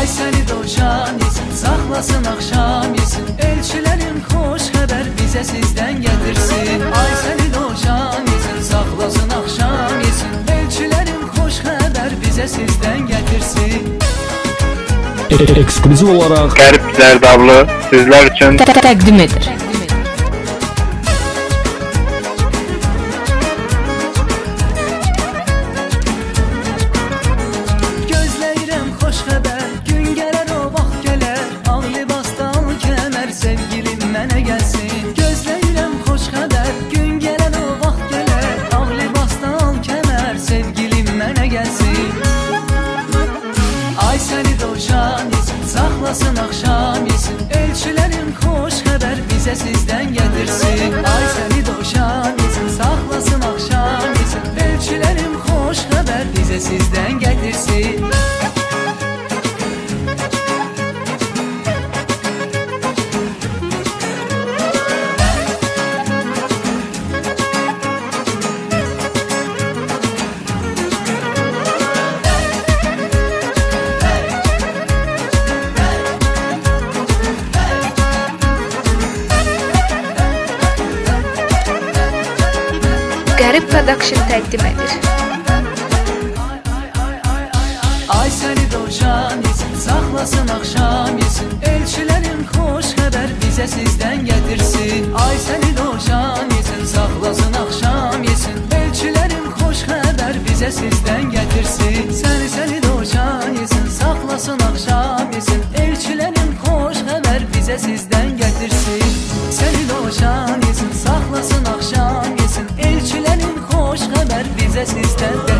Ay səni dovşan yesin, saxlasın axşam yesin. Elçilərin xoş xəbər bizə sizdən gətirsin. Ay səni dovşan yesin, saxlasın axşam yesin. Elçilərin xoş xəbər bizə sizdən gətirsin. Ekskluziv olaraq Qərib Zərdablı sizlər üçün təqdim edir. Gözləyirəm xoş xəbər, gün gələr o vaxt gələr. Ağ libasda al kəmər, sevgilim mənə gəlsin. Gözləyirəm xoş xəbər, gün gələr o vaxt gələr. Ağ libasda al kəmər, sevgilim mənə gəlsin. Ay səni dovşan yesin, saxlasın axşam yesin. Elçilərin xoş xəbər bizə sizdən gətirsin. Ay səni dovşan yesin, saxlasın axşam yesin. Elçilərin xoş xəbər bizə sizdən gətirsin. Qərib Production təqdim edir. Ay səni dovşan yesin, saxlasın axşam yesin. Elçilərin xoş xəbər bizə sizdən gətirsin. Ay səni dovşan yesin, saxlasın axşam yesin. Elçilərin xoş xəbər bizə sizdən gətirsin. Səni dovşan yesin, saxlasın axşam yesin. Elçilərin xoş xəbər bizə sizdən gətirsin. Səni dovşan yesin, saxlasın axşam yesin. Elçilərin xoş xəbər bizə sizdən gətirsin.